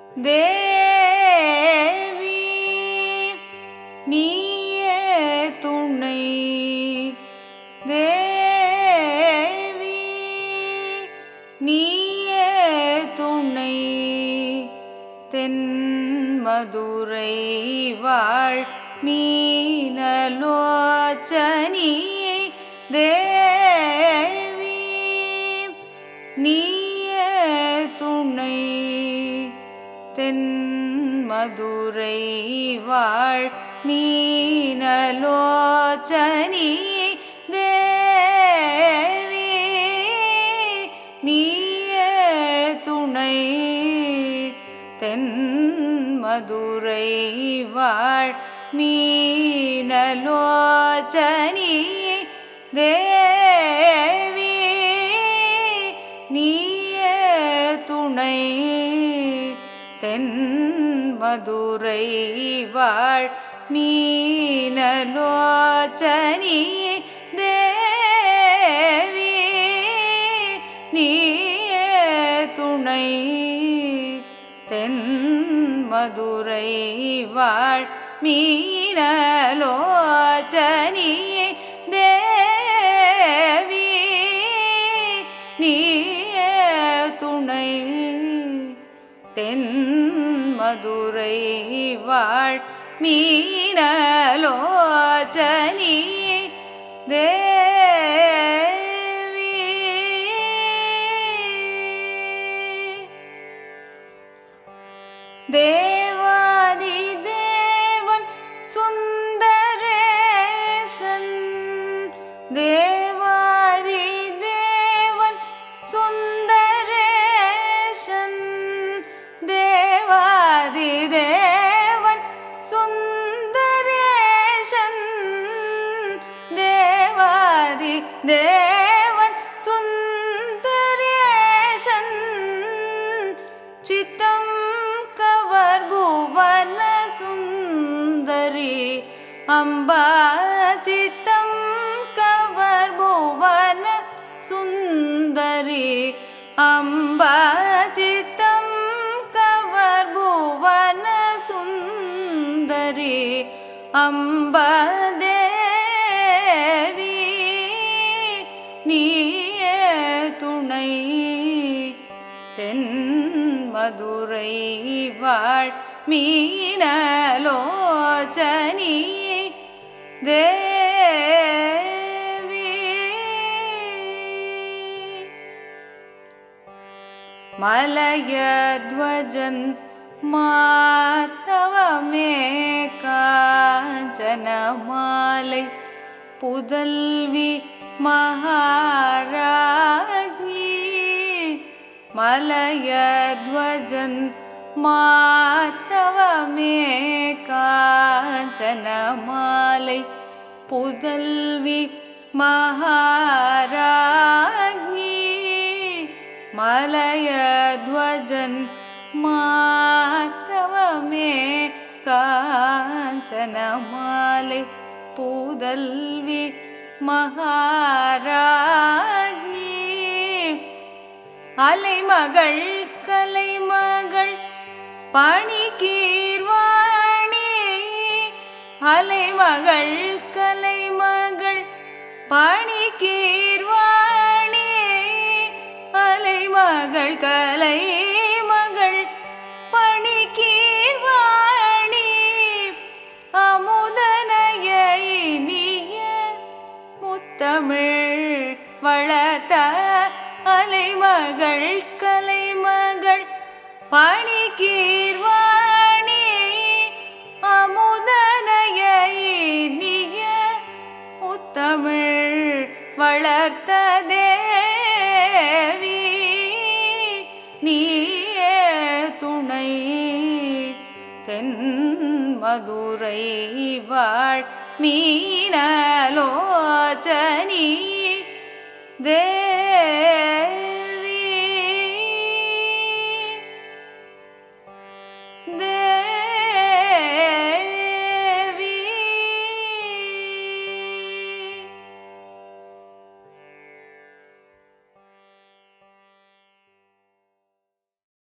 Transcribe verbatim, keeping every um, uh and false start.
தேவி நீயே துணை தேவி நீயே துணை தென்மதுரை வாழ் மீனலோச்சனி தேவி நீயே துணை தென்மதுரை வாழ் மீனலோச்சனி தேவி நீயே துணை தென்மதுரை வாழ் மீனலோச்சனி தேவி நீயே துணை தென்மதுரை வாழ் மீனலோச்சனி தேவி நீயே துணை தென்மதுரை வாழ் மீனலோச்சனி தேவி நீயே துணை தென்மதுரை வாழ் மீனலோச்சனி தேவி. தேவாதி தேவன் சுந்தரேசன் தேவாதி தேவன் சுந்தரேசன் தேவாதி தேவன் சுந்தரேசன் தேவாதி தேவன் சுந்தரேசன் சித்தம் கவர் புவன சுந்தரி அம்பா சித்தம் கவர் புவன சுந்தரி அம்பா சித்தம் கவர் புவன சுந்தரி அம்பா தேவி நீயே துணை தென்மதுரை வாழ் மீனலோச்சனி தேவி. மலயத்வஜன் மாதவமே காஞ்சனமாலை புதல்வி மகாராஜி மலயத்வஜன் மாதவமே காஞ்சனமாலை புதல்வி மகாராஜி மலயத்வஜன் மாதவமே காஞ்சனமாலை புதல்வி மகாராஜி அலைமகள் கலைமகள் பணிகீர்வாணி அலைமகள் கலைமகள் பணிகீர்வாணி அலைமகள் கலைமகள் பணிகீர்வாணி அமுதனைய இனிய முத்தமிழ் வளர்த்த அலைமகள் கலைமகள் பணிகீர்வாணி அமுதனைய இனிய முத்தமிழ் வளர்த்த தேவி நீயே துணை தென்மதுரை வாழ் மீனலோச்சனி தேவி.